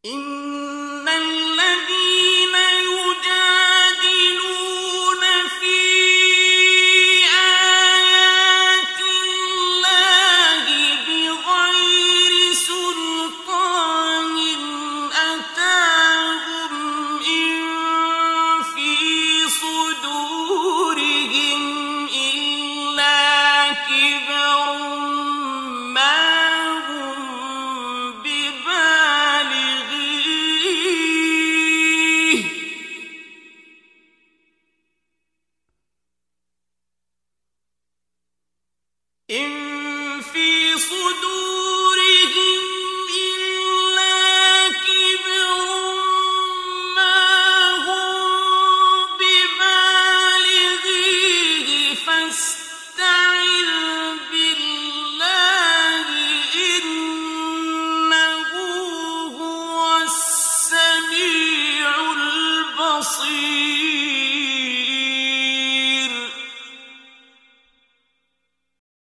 إن الذين يجادلون في آيات الله بغير سلطان أتاهم إن في صدورهم إلا كبر ما هم ببالغيه إن في صدورهم إلا كبر ما هم ببالغيه فاستعذ بالله إنه هو السميع البصير